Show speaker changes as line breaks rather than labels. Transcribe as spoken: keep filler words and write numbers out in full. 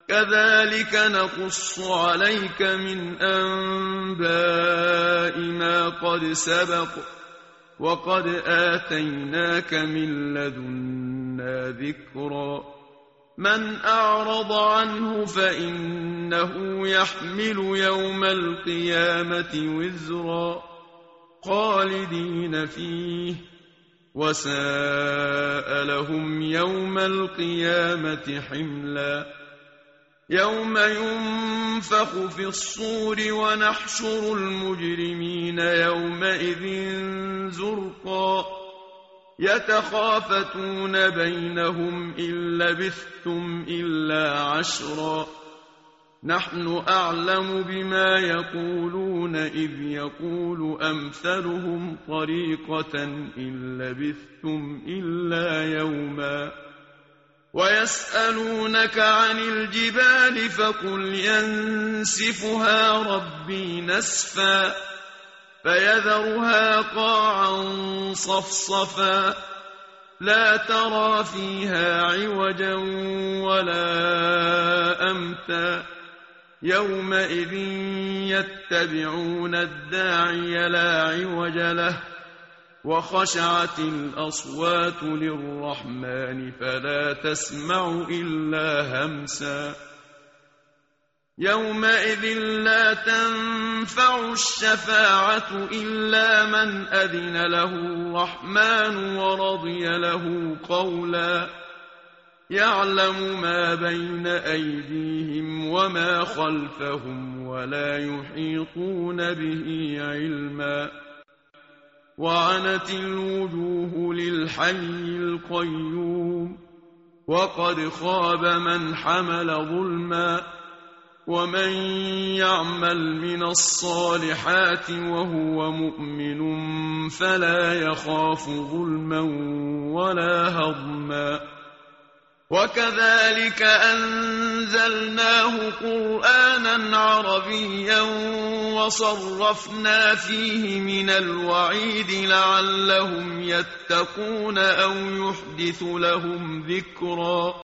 كذلك نقص عليك من أنباء ما قد سبق وقد آتيناك من لدنا ذكرا من أعرض عنه فإنه يحمل يوم القيامة وزرا خالدين فيه وساء لهم يوم القيامة حملا يوم ينفخ في الصور ونحشر المجرمين يومئذ زرقا يتخافتون بينهم إن لبثتم إلا عشرا نحن أعلم بما يقولون إذ يقول أمثلهم طريقة إن لبثتم إلا يوما ويسألونك عن الجبال فقل ينسفها ربي نسفا فيذرها قاعا صفصفا لا ترى فيها عوجا ولا أمتا يومئذ يتبعون الداعي لا عوج له وخشعت الأصوات للرحمن فلا تسمع إلا همسا يومئذ لا تنفع الشفاعة إلا من أذن له الرحمن ورضي له قولا يعلم ما بين أيديهم وما خلفهم ولا يحيطون به علما وعنت الوجوه للحي القيوم وقد خاب من حمل ظلما ومن يعمل من الصالحات وهو مؤمن فلا يخاف ظلما ولا هضما وكذلك أنزلناه قرآنا عربيا وصرفنا فيه من الوعيد لعلهم يتقون أو يحدث لهم ذكرا